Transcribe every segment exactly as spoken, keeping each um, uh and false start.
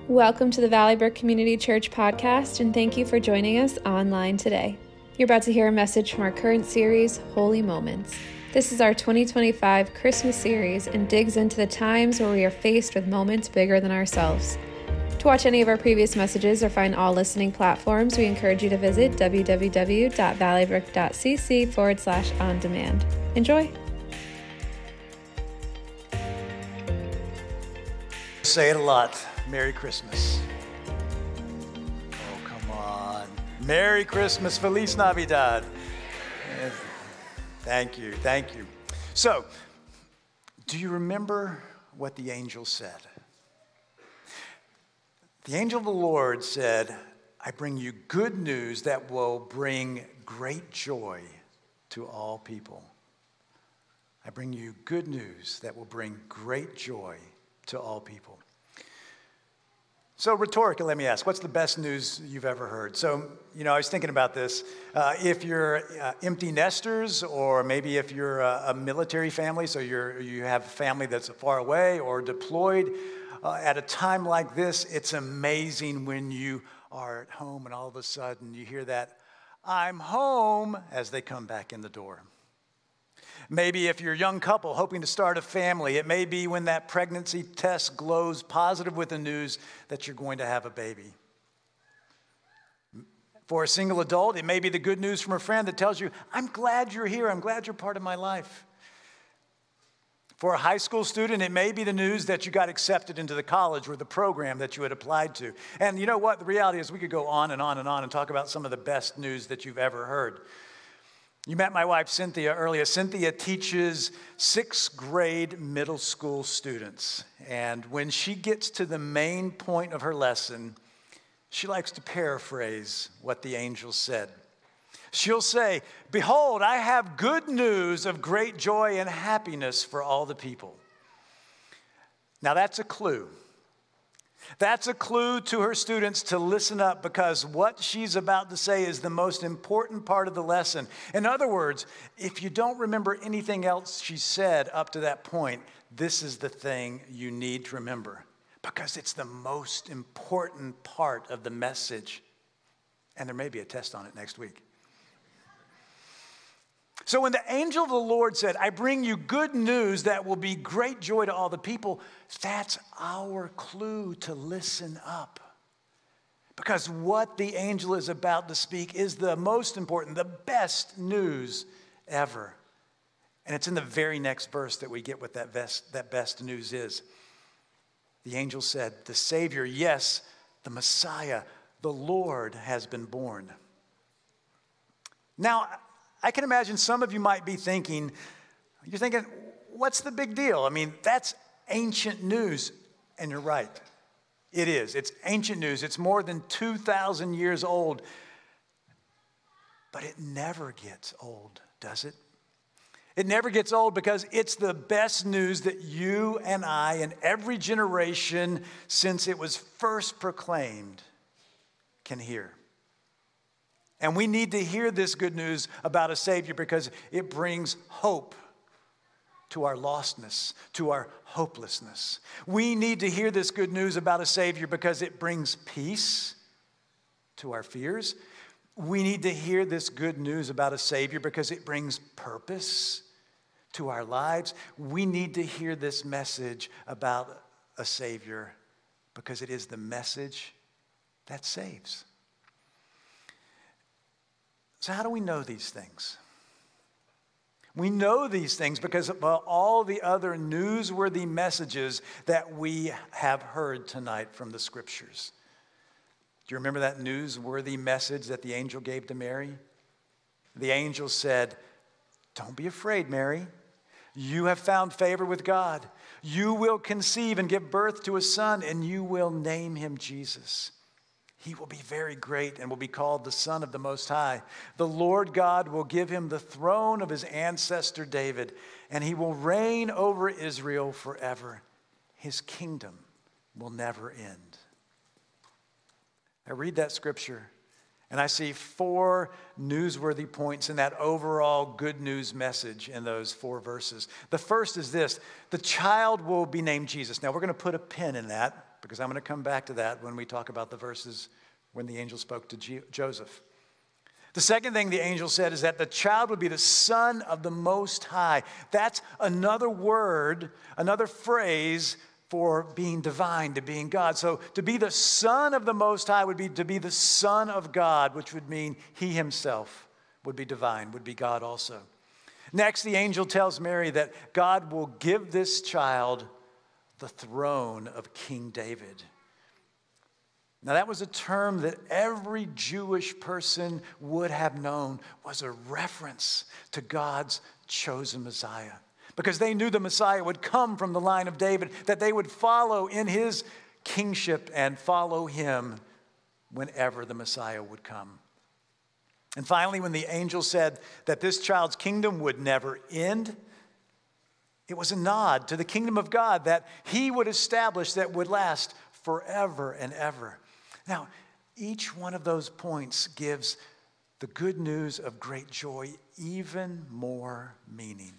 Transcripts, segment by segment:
Welcome to the Valley Brook Community Church podcast, and thank you for joining us online today. You're about to hear a message from our current series, Holy Moments. This is our twenty twenty-five Christmas series and digs into the times where we are faced with moments bigger than ourselves. To watch any of our previous messages or find all listening platforms, we encourage you to visit www.valleybrook.cc forward slash on demand. Enjoy. Say it a lot. Merry Christmas. Oh, come on. Merry Christmas. Feliz Navidad. Thank you. Thank you. So, do you remember what the angel said? The angel of the Lord said, I bring you good news that will bring great joy to all people. I bring you good news that will bring great joy to all people. So rhetorically, let me ask, what's the best news you've ever heard? So, you know, I was thinking about this. Uh, if you're uh, empty nesters, or maybe if you're a, a military family, so you're you have a family that's far away or deployed, uh, at a time like this, it's amazing when you are at home and all of a sudden you hear that, I'm home, as they come back in the door. Maybe if you're a young couple hoping to start a family, it may be when that pregnancy test glows positive with the news that you're going to have a baby. For a single adult, it may be the good news from a friend that tells you, I'm glad you're here, I'm glad you're part of my life. For a high school student, it may be the news that you got accepted into the college or the program that you had applied to. And you know what? The reality is we could go on and on and on and talk about some of the best news that you've ever heard. You met my wife, Cynthia, earlier. Cynthia teaches sixth grade middle school students. And when she gets to the main point of her lesson, she likes to paraphrase what the angel said. She'll say, behold, I have good news of great joy and happiness for all the people. Now that's a clue. That's a clue to her students to listen up, because what she's about to say is the most important part of the lesson. In other words, if you don't remember anything else she said up to that point, this is the thing you need to remember, because it's the most important part of the message. And there may be a test on it next week. So when the angel of the Lord said, I bring you good news that will be great joy to all the people, that's our clue to listen up. Because what the angel is about to speak is the most important, the best news ever. And it's in the very next verse that we get what that best, that best news is. The angel said, the Savior, yes, the Messiah, the Lord has been born. Now, I can imagine some of you might be thinking, you're thinking, what's the big deal? I mean, that's ancient news. And you're right. It is. It's ancient news. It's more than two thousand years old. But it never gets old, does it? It never gets old, because it's the best news that you and I and every generation since it was first proclaimed can hear. And we need to hear this good news about a Savior, because it brings hope to our lostness, to our hopelessness. We need to hear this good news about a Savior because it brings peace to our fears. We need to hear this good news about a Savior because it brings purpose to our lives. We need to hear this message about a Savior because it is the message that saves. So how do we know these things? We know these things because of all the other newsworthy messages that we have heard tonight from the Scriptures. Do you remember that newsworthy message that the angel gave to Mary? The angel said, don't be afraid, Mary. You have found favor with God. You will conceive and give birth to a son, and you will name him Jesus. He will be very great and will be called the Son of the Most High. The Lord God will give him the throne of his ancestor David, and he will reign over Israel forever. His kingdom will never end. I read that scripture, And I see four newsworthy points in that overall good news message in those four verses. The first is this: the child will be named Jesus. Now, we're going to put a pin in that because I'm going to come back to that when we talk about the verses when the angel spoke to G- Joseph. The second thing the angel said is that the child would be the Son of the Most High. That's another word, another phrase for being divine, to being God. So to be the Son of the Most High would be to be the Son of God, which would mean he himself would be divine, would be God also. Next, the angel tells Mary that God will give this child the throne of King David. Now, that was a term that every Jewish person would have known was a reference to God's chosen Messiah. Because they knew the Messiah would come from the line of David, that they would follow in his kingship and follow him whenever the Messiah would come. And finally, when the angel said that this child's kingdom would never end, it was a nod to the kingdom of God that he would establish that would last forever and ever. Now, each one of those points gives the good news of great joy even more meaning.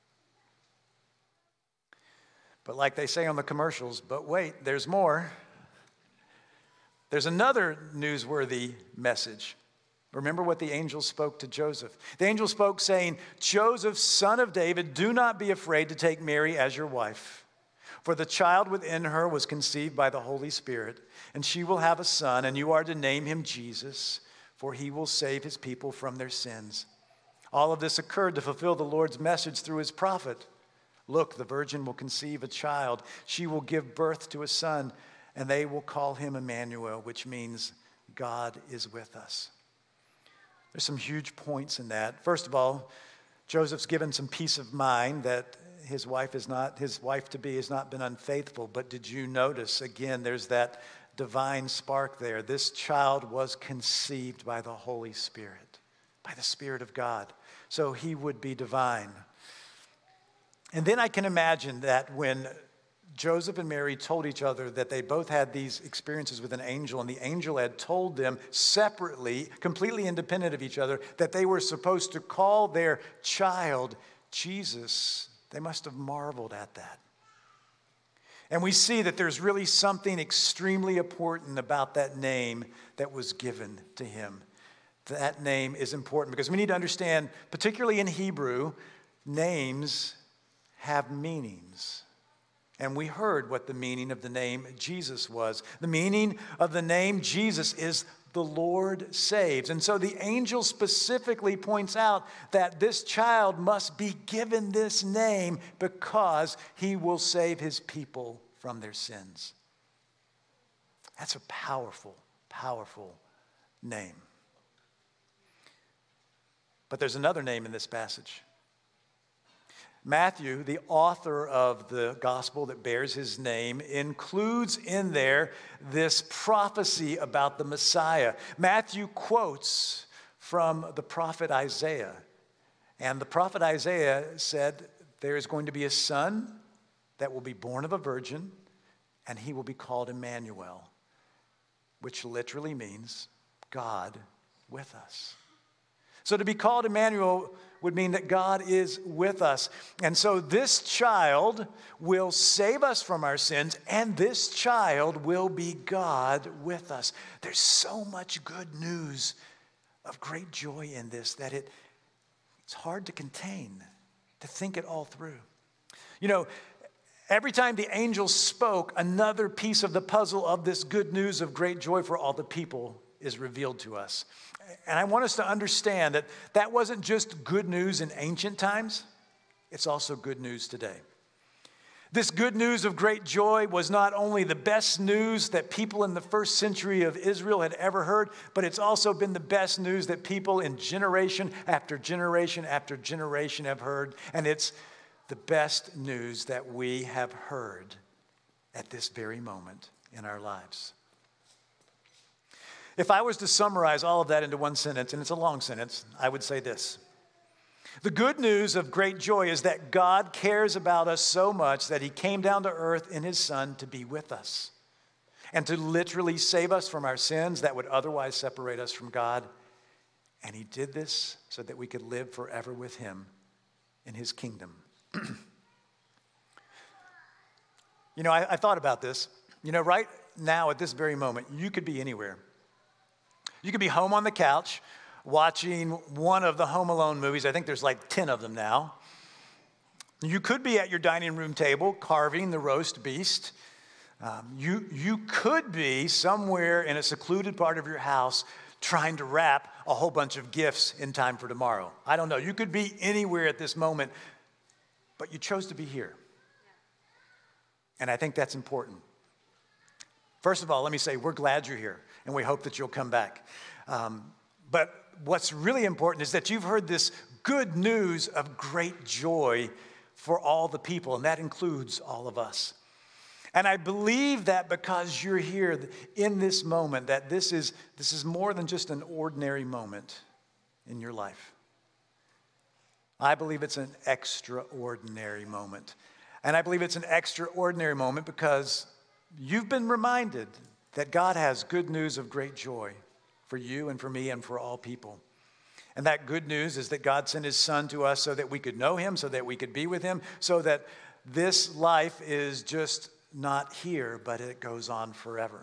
But like they say on the commercials, but wait, there's more. There's another newsworthy message. Remember what the angel spoke to Joseph. The angel spoke saying, "Joseph, son of David, do not be afraid to take Mary as your wife. For the child within her was conceived by the Holy Spirit, and she will have a son, and you are to name him Jesus, for he will save his people from their sins." All of this occurred to fulfill the Lord's message through his prophet. "Look, the virgin will conceive a child. She will give birth to a son, and they will call him Emmanuel," which means God is with us. There's some huge points in that. First of all, Joseph's given some peace of mind that his wife is not, his wife-to-be has not been unfaithful. But did you notice, again, there's that divine spark there. This child was conceived by the Holy Spirit, by the Spirit of God. So he would be divine. And then I can imagine that when Joseph and Mary told each other that they both had these experiences with an angel, and the angel had told them separately, completely independent of each other, that they were supposed to call their child Jesus, they must have marveled at that. And we see that there's really something extremely important about that name that was given to him. That name is important because we need to understand, particularly in Hebrew, names have meanings. And we heard what the meaning of the name Jesus was. The meaning of the name Jesus is the Lord saves. And so the angel specifically points out that this child must be given this name because he will save his people from their sins. That's a powerful, powerful name. But there's another name in this passage. Matthew, the author of the gospel that bears his name, includes in there this prophecy about the Messiah. Matthew quotes from the prophet Isaiah. And the prophet Isaiah said, there is going to be a son that will be born of a virgin, and he will be called Emmanuel, which literally means God with us. So to be called Emmanuel would mean that God is with us. And so this child will save us from our sins, and this child will be God with us. There's so much good news of great joy in this that it, it's hard to contain, to think it all through. You know, every time the angel spoke, another piece of the puzzle of this good news of great joy for all the people is revealed to us. And I want us to understand that that wasn't just good news in ancient times, it's also good news today. This good news of great joy was not only the best news that people in the first century of Israel had ever heard, but it's also been the best news that people in generation after generation after generation have heard. And it's the best news that we have heard at this very moment in our lives. If I was to summarize all of that into one sentence, and it's a long sentence, I would say this. The good news of great joy is that God cares about us so much that he came down to earth in his Son to be with us. and to literally save us from our sins that would otherwise separate us from God. And he did this so that we could live forever with him in his kingdom. You know, I, I thought about this. You know, right now at this very moment, you could be anywhere. You could be home on the couch watching one of the Home Alone movies. I think there's like ten of them now. You could be at your dining room table carving the roast beast. Um, you, you could be somewhere in a secluded part of your house trying to wrap a whole bunch of gifts in time for tomorrow. I don't know. You could be anywhere at this moment, but you chose to be here. And I think that's important. First of all, let me say we're glad you're here, and we hope that you'll come back. Um, but what's really important is that you've heard this good news of great joy for all the people, and that includes all of us. And I believe that because you're here in this moment, that this is, this is more than just an ordinary moment in your life. I believe it's an extraordinary moment. And I believe it's an extraordinary moment because you've been reminded that God has good news of great joy for you and for me and for all people. And that good news is that God sent his son to us so that we could know him, so that we could be with him, so that this life is just not here, but it goes on forever.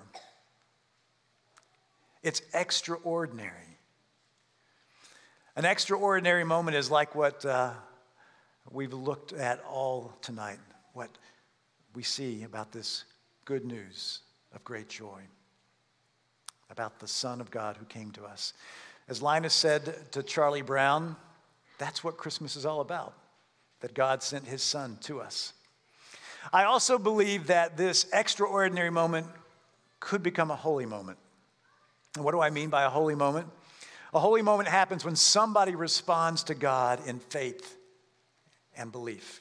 It's extraordinary. An extraordinary moment is like what uh, we've looked at all tonight, what we see about this good news of great joy, about the Son of God who came to us. As Linus said to Charlie Brown, that's what Christmas is all about, that God sent his son to us. I also believe that this extraordinary moment could become a holy moment. And what do I mean by a holy moment? A holy moment happens when somebody responds to God in faith and belief.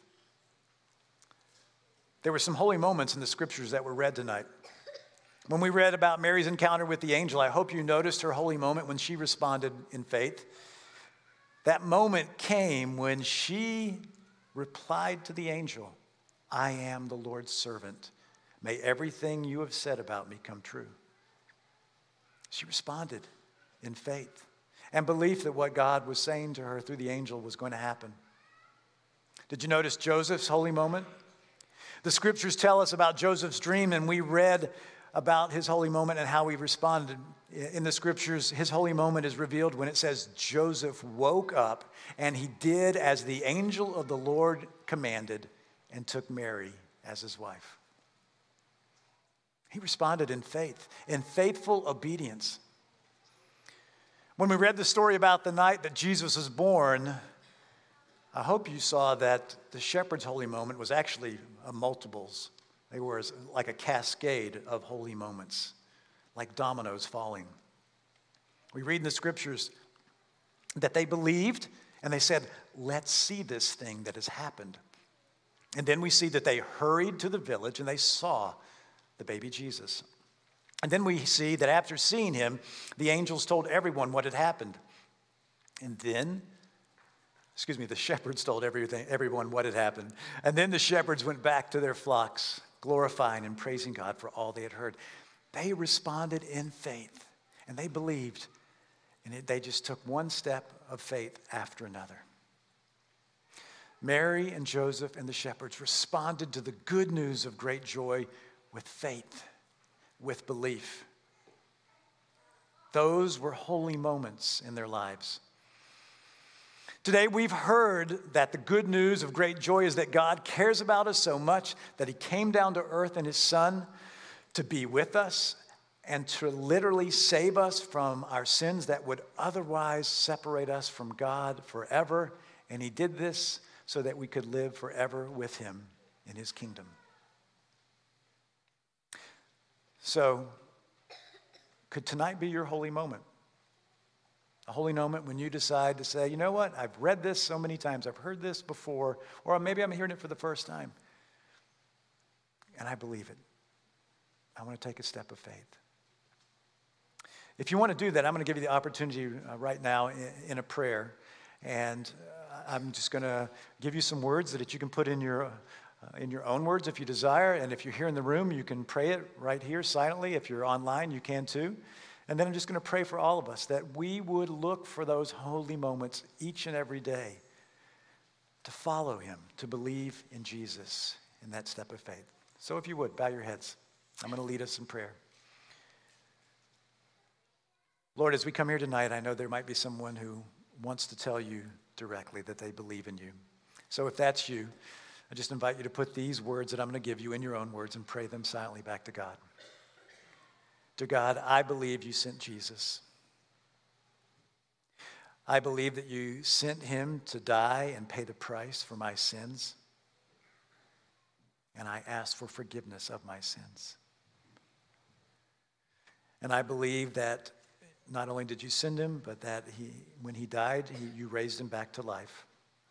There were some holy moments in the scriptures that were read tonight. When we read about Mary's encounter with the angel, I hope you noticed her holy moment when she responded in faith. That moment came when she replied to the angel, I am the Lord's servant. May everything you have said about me come true. She responded in faith and belief that what God was saying to her through the angel was going to happen. Did you notice Joseph's holy moment? The scriptures tell us about Joseph's dream, and we read about his holy moment and how he responded. In the scriptures, his holy moment is revealed when it says Joseph woke up and he did as the angel of the Lord commanded and took Mary as his wife. He responded in faith, in faithful obedience. When we read the story about the night that Jesus was born, I hope you saw that the shepherd's holy moment was actually a multiples. They were like a cascade of holy moments, like dominoes falling. We read in the scriptures that they believed and they said, let's see this thing that has happened. And then we see that they hurried to the village and they saw the baby Jesus. And then we see that after seeing him, the angels told everyone what had happened. And then, excuse me, the shepherds told everything, everyone what had happened. And then the shepherds went back to their flocks, glorifying and praising God for all they had heard. They responded in faith, and they believed, and it, they just took one step of faith after another. Mary and Joseph and the shepherds responded to the good news of great joy with faith, with belief. Those were holy moments in their lives. Today, we've heard that the good news of great joy is that God cares about us so much that he came down to earth in his son to be with us and to literally save us from our sins that would otherwise separate us from God forever. And he did this so that we could live forever with him in his kingdom. So, could tonight be your holy moment? A holy moment when you decide to say, you know what, I've read this so many times, I've heard this before, or maybe I'm hearing it for the first time, and I believe it. I want to take a step of faith. If you want to do that, I'm going to give you the opportunity uh, right now in, in a prayer, and uh, I'm just going to give you some words that you can put in your uh, in your own words if you desire. And if you're here in the room, you can pray it right here silently. If you're online, you can too. And then I'm just going to pray for all of us that we would look for those holy moments each and every day to follow him, to believe in Jesus in that step of faith. So if you would, bow your heads. I'm going to lead us in prayer. Lord, as we come here tonight, I know there might be someone who wants to tell you directly that they believe in you. So if that's you, I just invite you to put these words that I'm going to give you in your own words and pray them silently back to God. Dear God, I believe you sent Jesus. I believe that you sent him to die and pay the price for my sins. And I ask for forgiveness of my sins. And I believe that not only did you send him, but that he, when he died, he, you raised him back to life.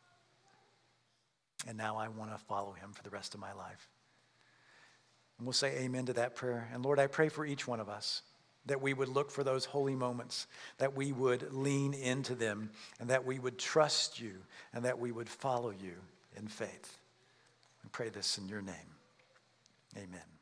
And now I want to follow him for the rest of my life. And we'll say amen to that prayer. And Lord, I pray for each one of us that we would look for those holy moments, that we would lean into them, and that we would trust you, and that we would follow you in faith. I pray this in your name. Amen.